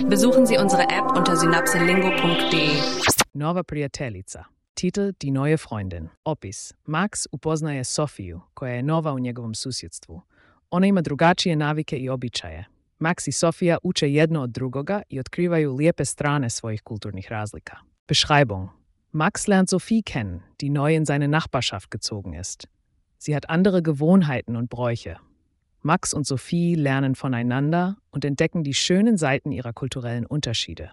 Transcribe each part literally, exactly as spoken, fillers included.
Besuchen Sie unsere App unter synapselingo punkt de. Nova prijateljica. Titel Die neue Freundin. Opis. Max upoznaje Sofiju, koja je nova u njegovom susjedstvu. Ona ima drugačije navike i običaje. Max i Sofija uče jedno od drugoga i otkrivaju lijepe strane svojih kulturnih razlika. Beschreibung. Max lernt Sophie kennen, die neu in seine Nachbarschaft gezogen ist. Sie hat andere Gewohnheiten und Bräuche. Max und Sophie lernen voneinander und entdecken die schönen Seiten ihrer kulturellen Unterschiede.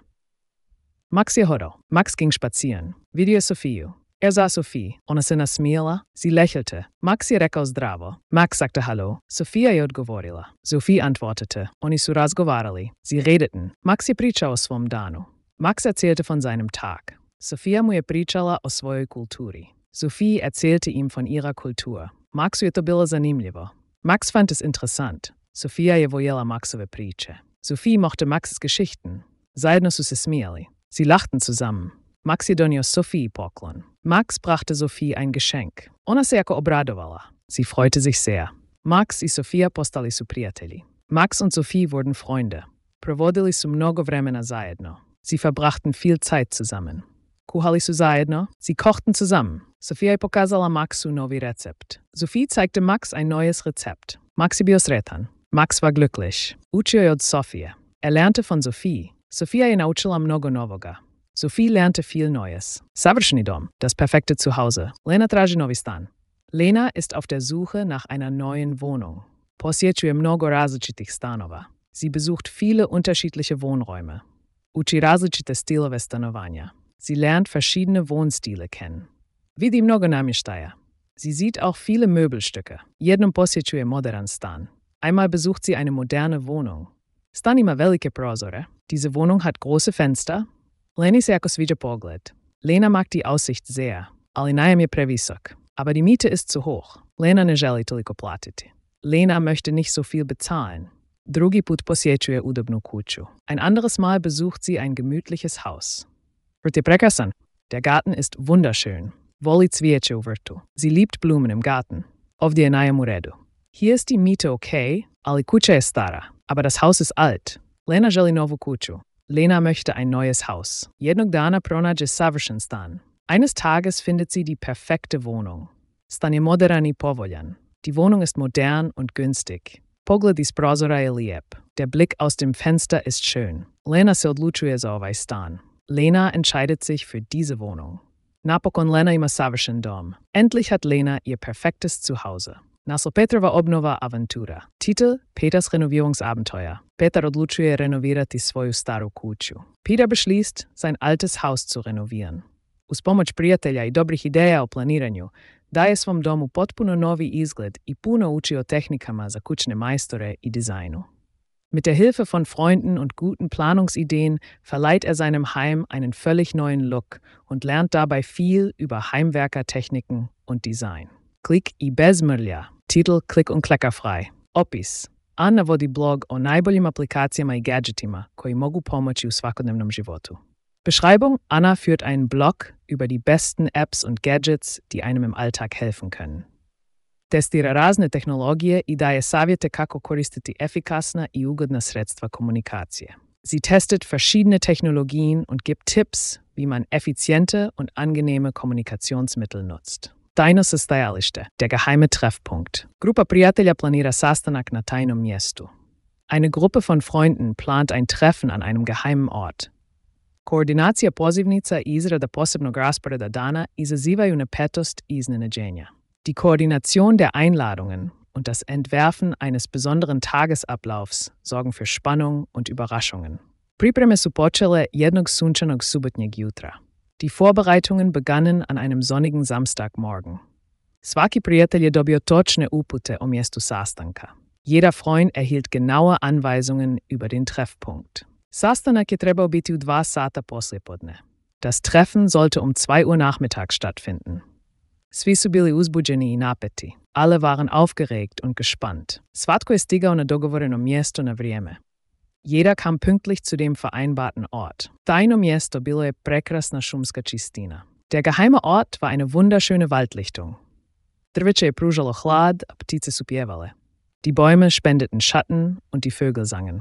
Max je hodao. Max ging spazieren. Vidio je Sofiju. Er sah Sophie. Ona se nasmijala. Sie lächelte. Max je rekao zdravo. Max sagte Hallo. Sofia je odgovorila. Sophie antwortete. Oni su razgovarali. Sie redeten. Max je pričao o svom danu. Max erzählte von seinem Tag. Sofia mu je pričala o svojoj kulturi. Sophie erzählte ihm von ihrer Kultur. Maxu je to bilo zanimljivo. Max fand es interessant. Sofia je voljela Maxove priče. Sophie mochte Max's Geschichten. Zajedno su se smijali. Sie lachten zusammen. Max je donio Sophie poklon. Max brachte Sophie ein Geschenk. Ona se jako obradovala. Sie freute sich sehr. Max i Sofia postali su prijatelji. Max und Sophie wurden Freunde. Provodili su mnogo vremena zajedno. Sie verbrachten viel Zeit zusammen. Kuhali su zajedno. Sie kochten zusammen. Sofia je pokazala Maxu novi Rezept. Sophie zeigte Max ein neues Rezept. Max je bio sretan. Max war glücklich. Učio je od Sofije. Er lernte von Sophie. Sofia je naučila mnogo novoga. Sophie lernte viel Neues. Savršeni dom, das perfekte Zuhause. Lena traži novi stan. Lena ist auf der Suche nach einer neuen Wohnung. Posjećuje mnogo različitih stanova. Sie besucht viele unterschiedliche Wohnräume. Uči različite stilove stanovanja. Sie lernt verschiedene Wohnstile kennen. Vidi mnogo namještaja. Sie sieht auch viele Möbelstücke. Jednom posjećuje modern stan. Einmal besucht sie eine moderne Wohnung. Stan ima velike prozore. Diese Wohnung hat große Fenster. Leni se jako sviđa pogled. Lena mag die Aussicht sehr, ali najam je previsok. Aber die Miete ist zu hoch. Lena ne želi toliko platiti. Lena möchte nicht so viel bezahlen. Drugi put posjećuje udobnu kuću. Ein anderes Mal besucht sie ein gemütliches Haus. Vrt je prekrasan. Der Garten ist wunderschön. Voli cvijeće u vrtu. Sie liebt Blumen im Garten. Ovdje je najam u redu. Hier ist die Miete okay, ali kuća je stara. Aber das Haus ist alt. Lena želi novu kuću. Lena möchte ein neues Haus. Jednog dana pronađe savršen stan. Eines Tages findet sie die perfekte Wohnung. Stan je modern i povoljan. Die Wohnung ist modern und günstig. Pogled iz prozora je lijep. Der Blick aus dem Fenster ist schön. Lena se odlučuje za ovaj stan. Lena entscheidet sich für diese Wohnung. Napokon Lena ima savršen dom. Endlich hat Lena ihr perfektes Zuhause. Naslo Petrova obnova avantura. Titel Peters Renovierungsabenteuer. Peter odlučuje renovirati svoju staru kuću. Peter beschließt, sein altes Haus zu renovieren. Uz pomoć prijatelja i dobrih ideja o planiranju, daje svom domu potpuno novi izgled i puno uči o tehnikama za kućne majstore i dizajnu. Mit der Hilfe von Freunden und guten Planungsideen verleiht er seinem Heim einen völlig neuen Look und lernt dabei viel über Heimwerkertechniken und Design. Klik i bez mrlja. Titel Klik und kleckerfrei. Opis. Anna vodi blog o najboljim aplikacijama i gadgetima koji mogu pomoći u svakodnevnom životu. Beschreibung: Anna führt einen Blog über die besten Apps und Gadgets, die einem im Alltag helfen können. Testira razne tehnologije i daje savjete kako koristiti efikasna i ugodna sredstva komunikacije. Sie testet verschiedene Technologien und gibt Tipps, wie man effiziente und angenehme Kommunikationsmittel nutzt. Tajno sastajalište, der geheime Treffpunkt. Grupa prijatelja planira sastanak na tajnom mjestu. Eine Gruppe von Freunden plant ein Treffen an einem geheimen Ort. Koordinacija pozivnica i izrada posebnog rasporeda dana izazivaju napetost i iznenađenja. Die Koordination der Einladungen und das Entwerfen eines besonderen Tagesablaufs sorgen für Spannung und Überraschungen. Pripreme su počele jednog sunčanog subotnjeg jutra. Die Vorbereitungen begannen an einem sonnigen Samstagmorgen. Svaki prijatelj je dobio točne upute o mjestu sastanka. Jeder Freund erhielt genaue Anweisungen über den Treffpunkt. Sastanak je trebao biti u dva sata poslijepodne. Das Treffen sollte um zwei Uhr nachmittags stattfinden. Svi su bili uzbuđeni i napeti. Alle waren aufgeregt und gespannt. Svatko je stigao na dogovoreno mjesto na vrijeme. Jeder kam pünktlich zu dem vereinbarten Ort. Tajno mjesto bilo je prekrasna šumska čistina. Der geheime Ort war eine wunderschöne Waldlichtung. Drveće je pružalo hlad, a ptice su pjevale. Die Bäume spendeten Schatten und die Vögel sangen.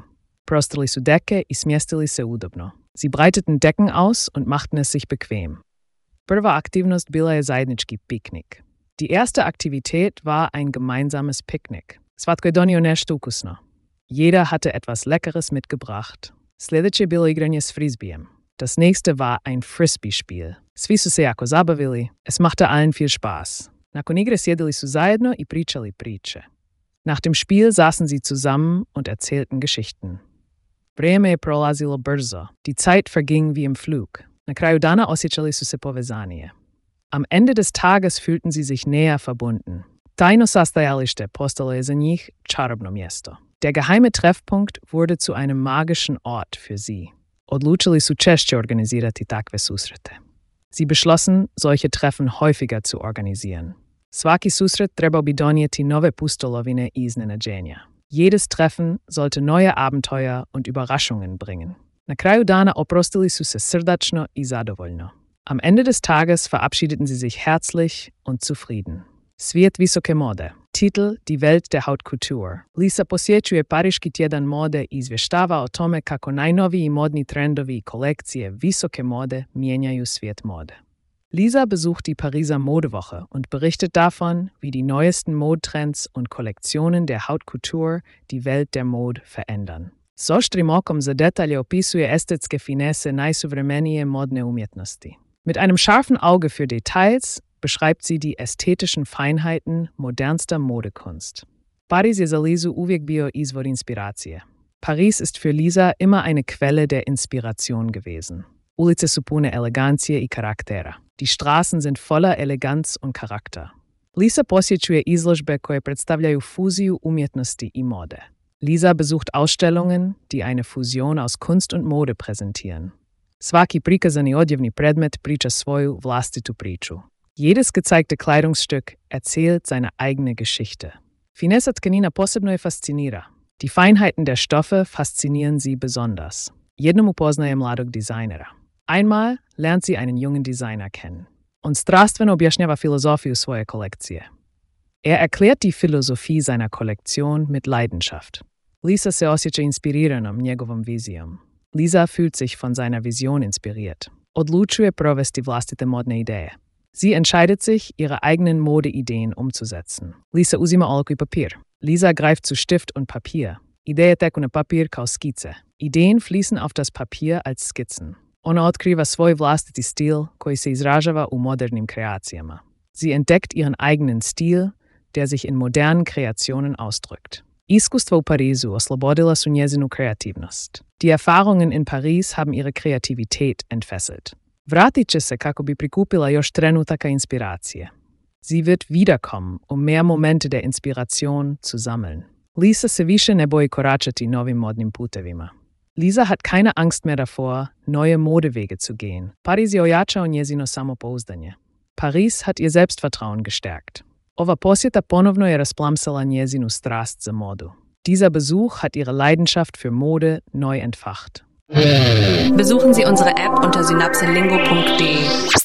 Prostrili su deke i smjestili se udobno. Sie breiteten Decken aus und machten es sich bequem. Prva aktivnost bila je zajednički piknik. Die erste Aktivität war ein gemeinsames Picknick. Svatko je donio nešto ukusno. Jeder hatte etwas Leckeres mitgebracht. Sljedeće je bilo igranje s Frisbeem. Das nächste war ein Frisbee-Spiel. Svi su se jako zabavili. Es machte allen viel Spaß. Nakon igre sjedili su zajedno i pričali priče. Nach dem Spiel saßen sie zusammen und erzählten Geschichten. Vrijeme je prolazilo brzo. Die Zeit verging wie im Flug. Na kraju dana osjećali su se povezanije. Am Ende des Tages fühlten sie sich näher verbunden. Tajno sastajalište postalo je za njih čarobno mjesto. Der geheime Treffpunkt wurde zu einem magischen Ort für sie. Odlučili su češće organizirati takve susrete. Sie beschlossen, solche Treffen häufiger zu organisieren. Svaki susret trebao bi donijeti nove pustolovine i iznenađenja. Jedes Treffen sollte neue Abenteuer und Überraschungen bringen. Na kraju dana oprostili su se srdačno i zadovoljno. Am Ende des Tages verabschiedeten sie sich herzlich und zufrieden. Svijet visoke mode. Titel Die Welt der Haute-Couture. Lisa posjećuje Pariški tjedan mode i izvještava o tome kako najnoviji modni trendovi i kolekcije visoke mode mijenjaju svijet mode. Lisa besucht die Pariser Modewoche und berichtet davon, wie die neuesten Modetrends und Kollektionen der Haute-Couture die Welt der Mode verändern. S oštrim okom za detalje opisuje estetske finese najsuvremenije modne umjetnosti. Mit einem scharfen Auge für Details beschreibt sie die ästhetischen Feinheiten modernster Modekunst. Paris je za Lisu uvijek bio izvor inspiracije. Paris ist für Lisa immer eine Quelle der Inspiration gewesen. Ulice su pune elegancije i karaktera. Die Straßen sind voller Eleganz und Charakter. Lisa posjećuje izložbe koje predstavljaju fuziju umjetnosti i mode. Lisa besucht Ausstellungen, die eine Fusion aus Kunst und Mode präsentieren. Svaki prikazani odjevni predmet priča svoju vlastitu priču. Jedes gezeigte Kleidungsstück erzählt seine eigene Geschichte. Finessa tkanina posebno je fascinira. Die Feinheiten der Stoffe faszinieren sie besonders. Jednom upoznaje mladog dizajnera. Einmal lernt sie einen jungen Designer kennen. Und strastveno objašnjava filozofiju svoje kolekcije. Er erklärt die Philosophie seiner Kollektion mit Leidenschaft. Lisa se osjeća inspiriranom njegovom vizijom. Lisa fühlt sich von seiner Vision inspiriert. Odlučuje provesti vlastite modne ideje. Sie entscheidet sich, ihre eigenen Modeideen umzusetzen. Lisa uzima olovku i papir. Lisa greift zu Stift und Papier. Ideje teku na papir kao skice. Ideen fließen auf das Papier als Skizzen. Ona otkriva svoj vlastiti stil koji se izražava u modernim kreacijama. Sie entdeckt ihren eigenen Stil, der sich in modernen Kreationen ausdrückt. Iskustva u Parizu oslobodila su njezinu kreativnost. Die Erfahrungen in Paris haben ihre Kreativität entfesselt. Vratit će se kako bi prikupila još trenutaka inspiracije. Sie wird wiederkommen, um mehr Momente der Inspiration zu sammeln. Lisa se više ne boji koračati novim modnim putevima. Lisa hat keine Angst mehr davor, neue Modewege zu gehen. Paris je ojačao njezino samopouzdanje. Paris hat ihr Selbstvertrauen gestärkt. Ova posjeta ponovno je rasplamsala njezinu strast za modu. Dieser Besuch hat ihre Leidenschaft für Mode neu entfacht. Besuchen Sie unsere App unter synapselingo punkt de.